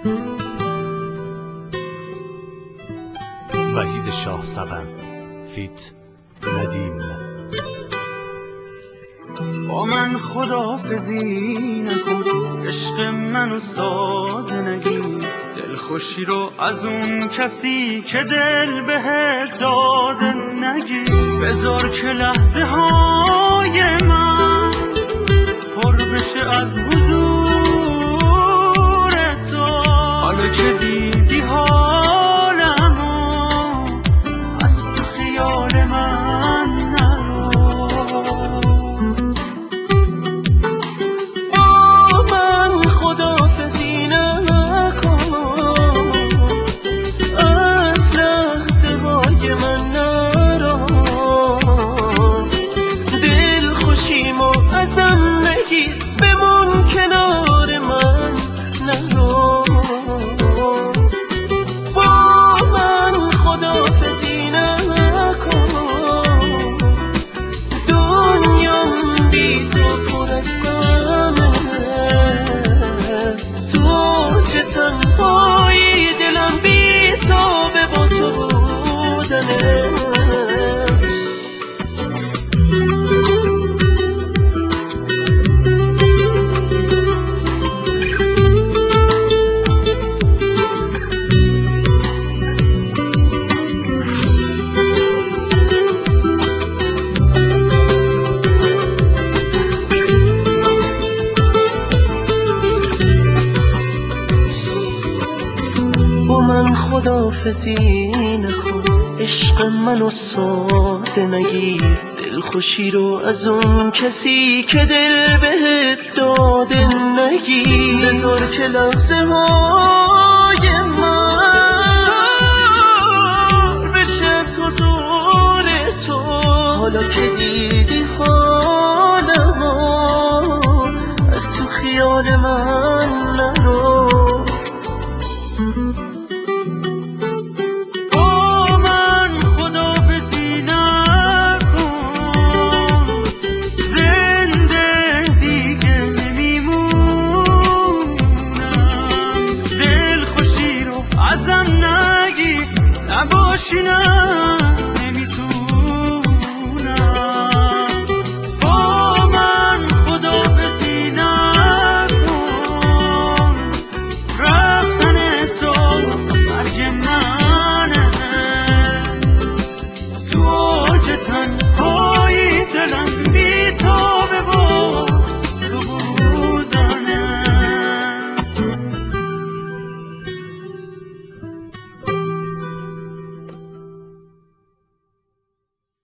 وحید شاه سبن فیت ندیم. با من خداحافظی نکن، عشق منو ساده نگیر، دلخوشی رو از اون کسی که دل بهت داده نگیر. بذار که لحظه های من پر بشه از حضور تو، حالا که دیدی حالمو از تو خیال من نرو. با من خداحافظی نکن، از لحظه های من نرو، دل خوشیمو ازم نگیر، بمون کنار من نرو. با من خداحافظی نکن، دنیام بی تو پر از غمه، تو چه تنهایی، دلم بی تو به با تو بودنه. با من خداحافظی نکن، عشق منو ساده نگیر، دلخوشی رو از اون کسی که دل بهت داده نگیر. بذار که لحظه های من بشه از حضور تو، حالا که دیدی حالمو از تو خیال من نرو. با من خداحافظی نکن، زنده دیگه نمیمونم، دلخوشی رو ازم نگیر، نباشی